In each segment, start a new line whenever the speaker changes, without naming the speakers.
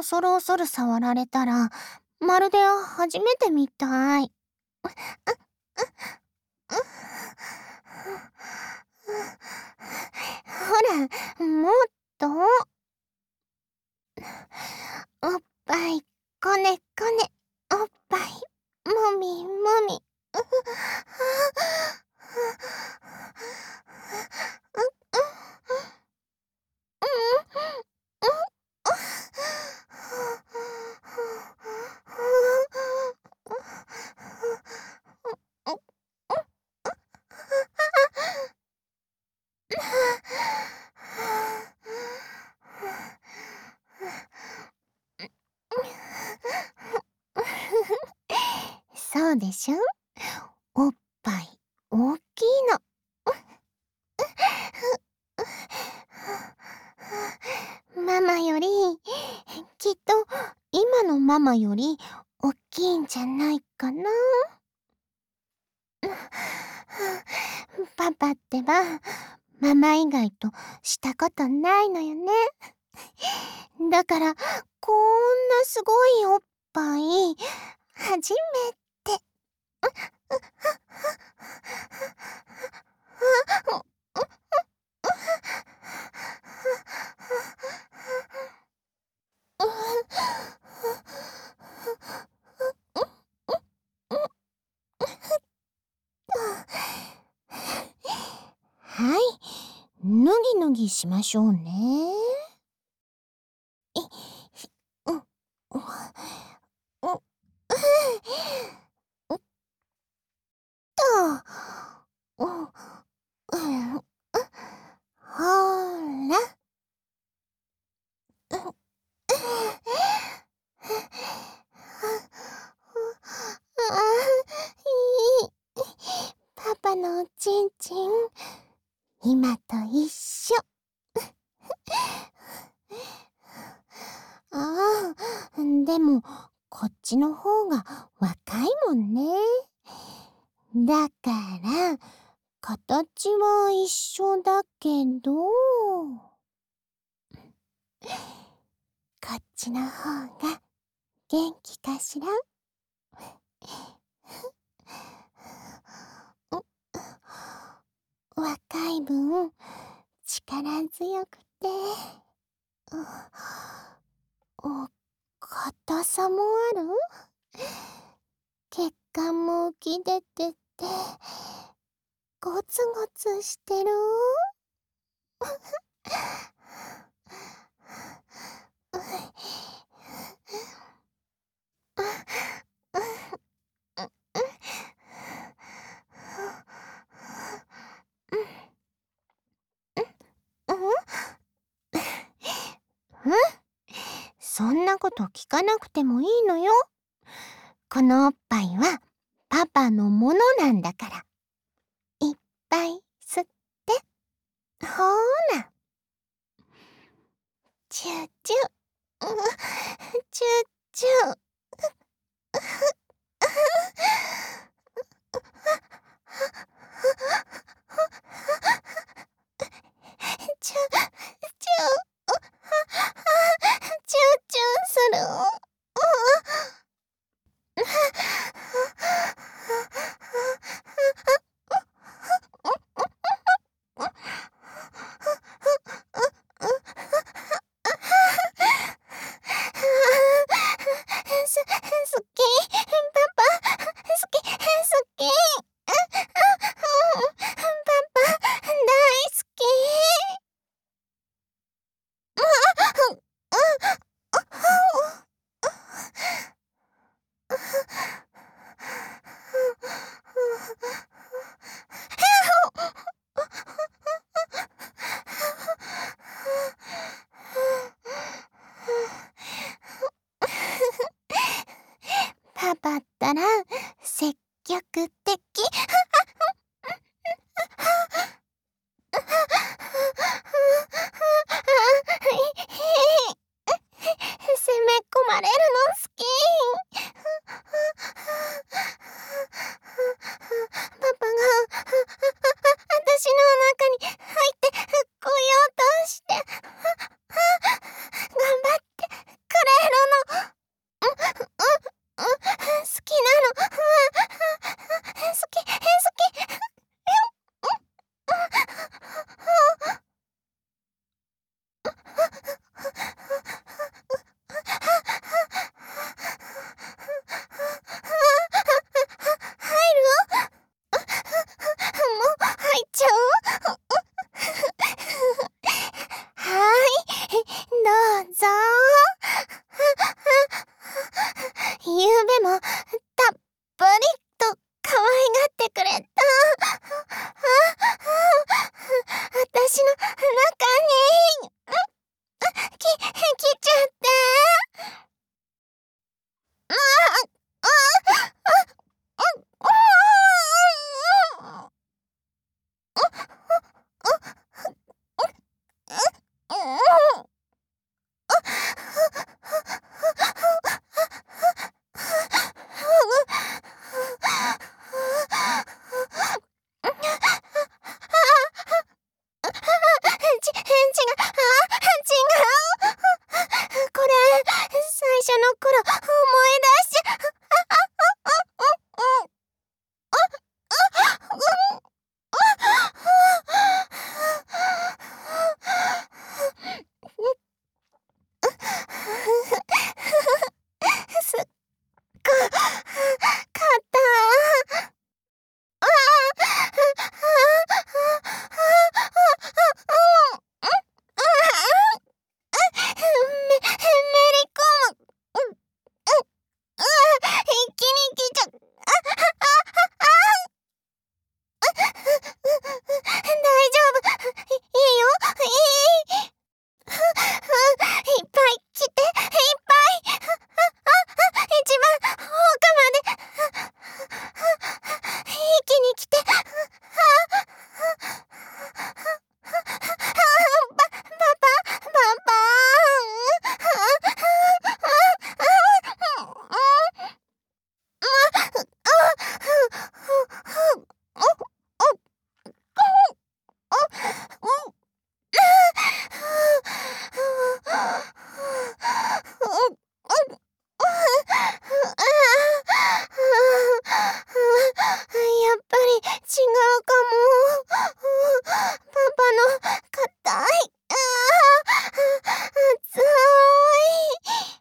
恐る恐る触られたら、まるで初めてみたい。ほら、もっと。おっぱい、こねこね。おっぱい、もみもみ。そうでしょ？おっぱい、大きいの。ママより、きっと今のママより大きいんじゃないかな。パパってば、ママ以外としたことないのよね。だから、こんなすごいおっぱい、初めて。はい、ぬぎぬぎしましょうね。う、う、う、と、ほら。いい。パパのおちんちん、今と一緒。ああ、でも、こっちの方が若いもんね。だから、形は一緒だけど、こっちの方が元気かしら？若い分、力強くて、硬さもある？血管も浮き出てて、ゴツゴツしてる？そんなこと聞かなくてもいいのよ。このおっぱいはパパのものなんだから。いっぱい吸って。ほーら。チューチュー。チューチュー。チューチュー。チューチューする。好き。パパ、好き、好き。パパ、大好き。パパったら積極的。攻め込まれるの好き。パパが私の中に入ってこようとして頑張ってくれるたっぷりと可愛がってくれた。私の中に、来ちゃって。これ、最初の頃、思い出しちゃすっごかった。めり込む。一気に来ちゃ大丈夫。いいよ。いっぱい来て、いっぱい。一番奥まで。一気に来て。パパ。やっぱり違うかも。パパの硬い。熱い。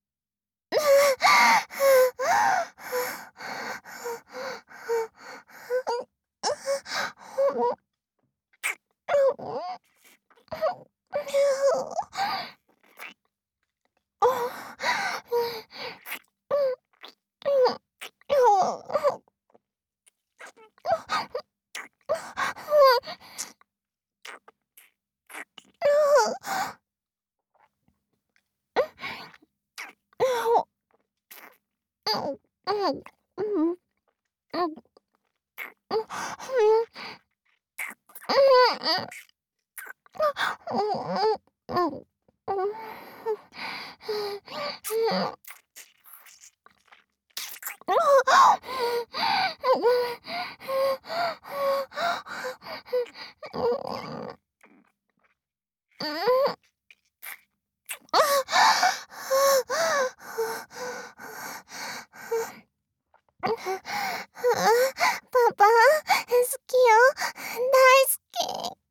パパ、好きよ。大好き。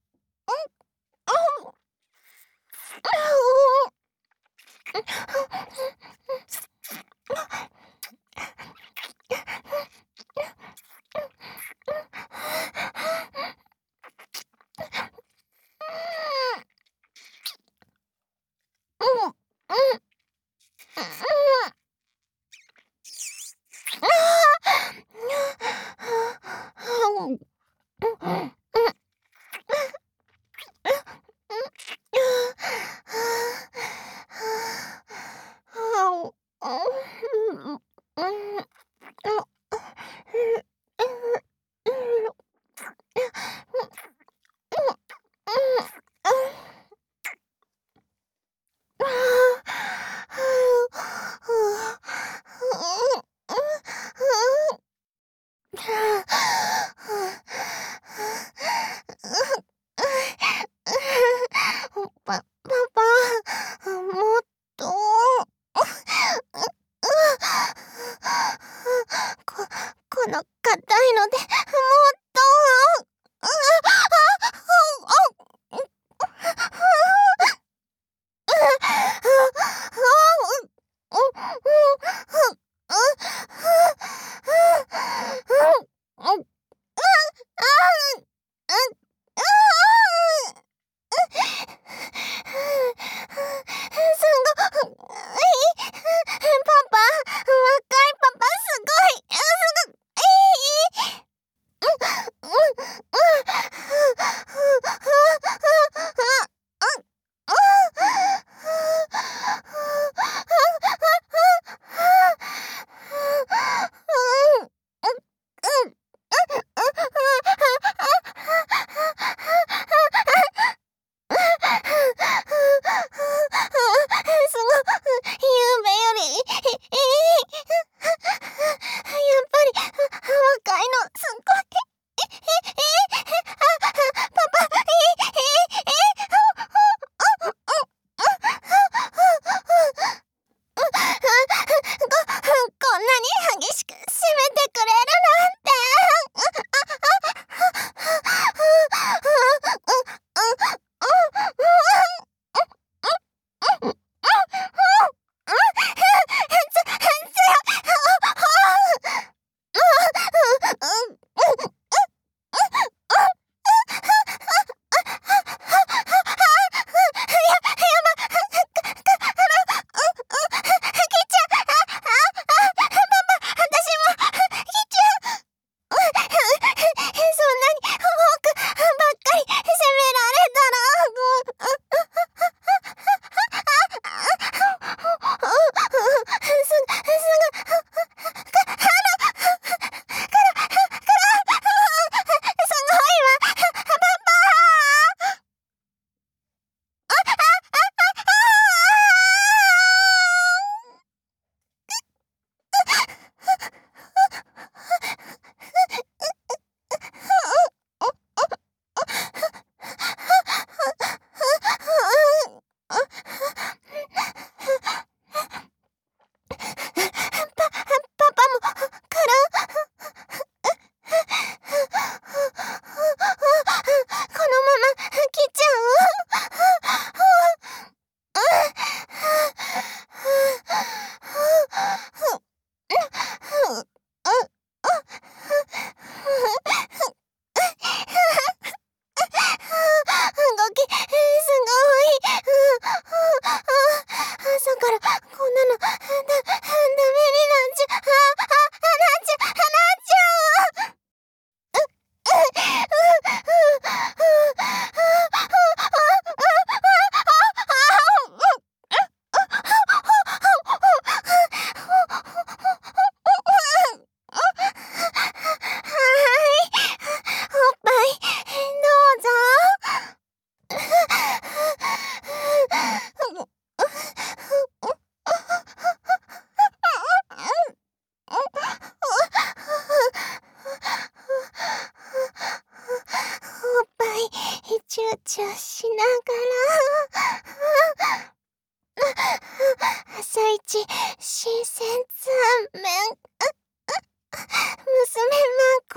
パパ、もっと。この硬いのでもっと。すごい。パパ、若いパパす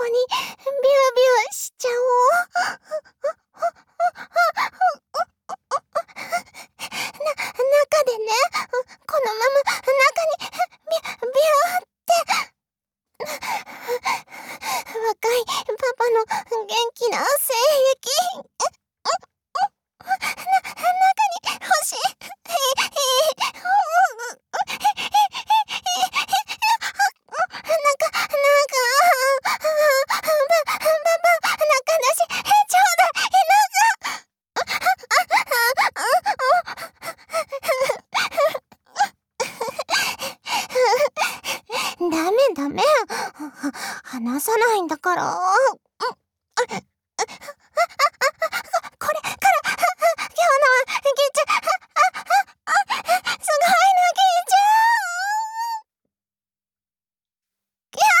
にビュービューしちゃおう。中でね、このまま中にビューって。若いパパの元気な精液。中に欲しい。ダメ。離さないんだから。これから、今日のは、ぎちゃ、すごいのぎちゃぎゃ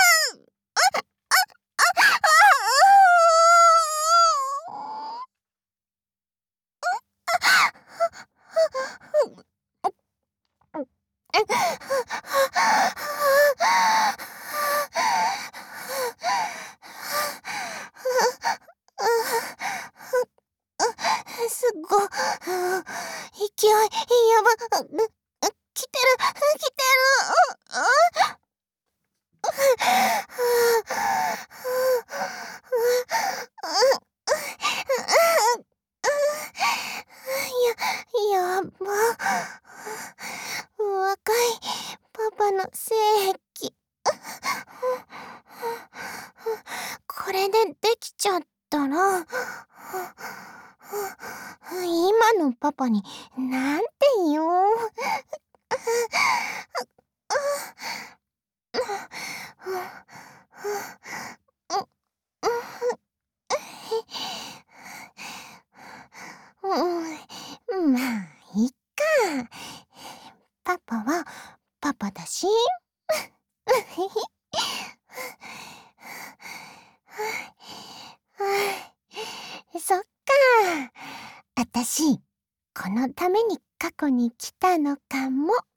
すご、勢い、やば、来てる、来てる。やば。若いパパの精液。これでできちゃったら、今のパパになんて言おう。まあいっか。パパはパパだし。そっか。あたし、このために過去に来たのかも。